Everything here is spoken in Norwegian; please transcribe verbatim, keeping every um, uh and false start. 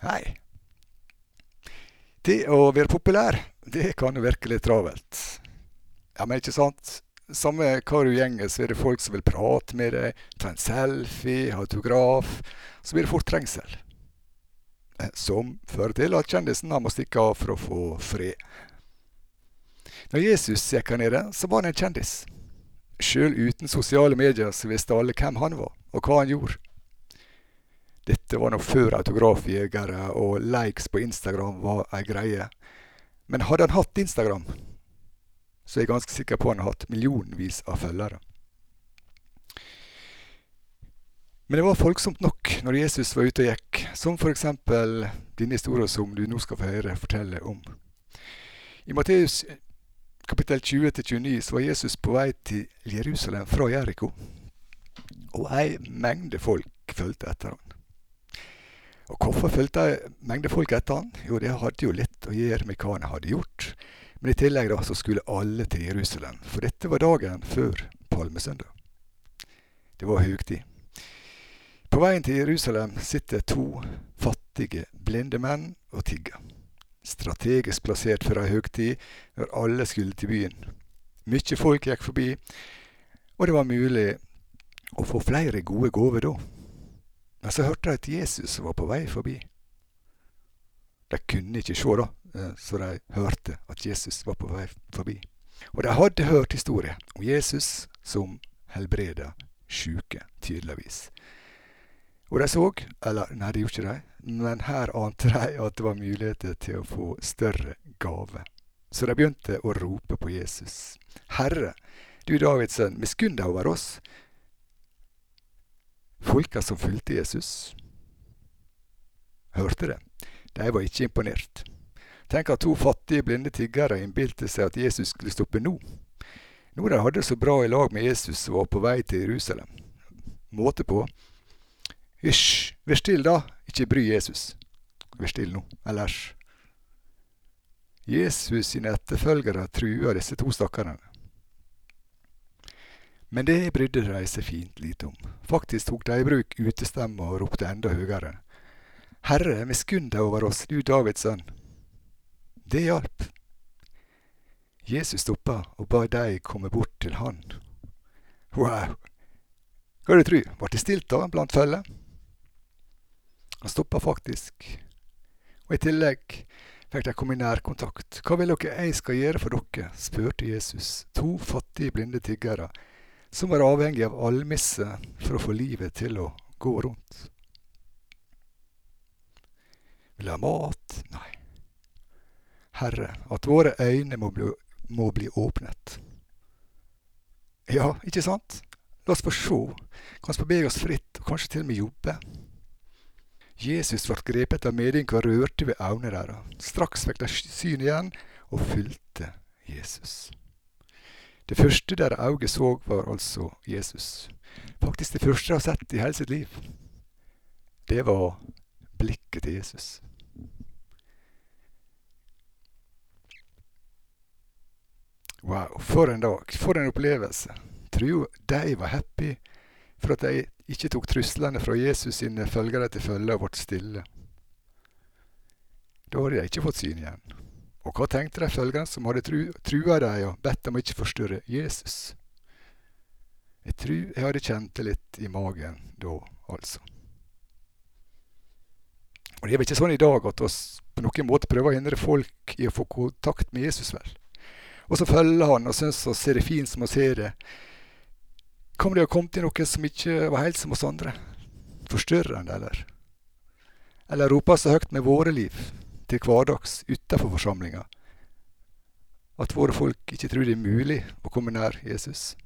Hei. Det å være populær, det kan jo virke litt travelt. Ja, men ikke sant? Samme hva du gjenger, så er det folk som vil prate med deg, ta en selfie, ha autograf, så blir det fort trengsel. Som fører til at kjendisen må stikke av for å få fred. Når Jesus gikk her nede, så var han en kjendis. Selv uten sosiale medier så visste alle hvem han var, og hva han gjorde. Dette var nå før autografjegere og likes på Instagram var en greie. Men hadde han hatt Instagram, så er jeg ganske sikker på at han har hatt millionvis av følgere. Men det var folksomt nok når Jesus var ute og gikk, som for eksempel denne historien som du nå skal få høre fortelle om. I Matteus kapittel tjue til tjueni så var Jesus på vei til Jerusalem fra Jericho, og en mengde folk følte etter han. Og hvorfor følte en mengde folk etter han? Jo, det hadde jo litt å gjøre med hva han hadde gjort. Men i tillegg da, så skulle alle til Jerusalem, for dette var dagen før Palmesøndag. Det var høgtid. På veien til Jerusalem sitter to fattige, blinde menn og tigger. Strategisk plassert for en høgtid når alle skulle til byen. Mye folk gikk forbi, og det var mulig å få flere gode gaver da. Men så hørte de at Jesus var på vei forbi. De kunne ikke se da, så de hørte at Jesus var på vei forbi. Og de hadde hørt historie om Jesus som helbreder syke, tydeligvis. Og de så, eller nei, det gjorde ikke de, men her ante de at det var muligheter til å få større gave. Så de begynte å rope på Jesus. Herre, du Davids sønn, miskunn deg over oss. Folka som fulgte Jesus, hørte det. De var ikke imponert. Tenk at to fattige, blinde tiggere innbilte seg at Jesus skulle stoppe nå. Nå de hadde det så bra i lag med Jesus og var på vei til Jerusalem. Måte på. Hysj, vær still da, ikke bry Jesus. Vær still nå, ellers. Jesus sine etterfølgere truer disse to stakkarene. Men det brydde de seg fint lite om. Faktisk tok de i bruk utestemmer og ropte enda høyere. Herre, miskunn deg over oss, du Davids sønn. Det hjalp. Jesus stoppet og ba dem komme bort til han. Wow! Hva du tror? Var det stilt da blant følget? Han stoppet faktisk. Og i tillegg fikk de komme i nærkontakt. Hva vil dere jeg skal gjøre for dere? Spurte Jesus. To fattige blinde tiggere som var avhengig av almisse for å få livet til å gå rundt. Vil ha mat? Nei. Herre, at våre øyne må bli, må bli åpnet. Ja, ikke sant? La oss få se, kanskje bevege oss fritt, og kanskje til og med jobbe. Jesus ble grepet av medynk og rørte ved øynene deres. Straks fikk de syn igjen og fulgte Jesus. Det første der øyet så var altså Jesus. Faktisk det første de har sett i hele sitt liv. Det var blikket til Jesus. Wow, for en dag, for en opplevelse. Tror de var happy for at de ikke tok truslene fra Jesus sine følgere til følge og ble stille. Da hadde de ikke fått syn igjen. Og hva tenkte de følgerne som hadde tru, trua deg og bedt dem å ikke forstyrre Jesus? Jeg tror jeg hadde kjent det litt i magen da, altså. Og det er vel ikke sånn i dag at oss på noen måte prøver å hindre folk i å få kontakt med Jesus vel. Og så følger han og synes å se det fint som å se det. Kom det å komme til noe som ikke var helt som oss andre? Forstyrrer han det, eller? Eller roper så høyt med våre liv til hverdags utenfor forsamlinga, at våre folk ikke tror det er mulig å komme nær Jesus.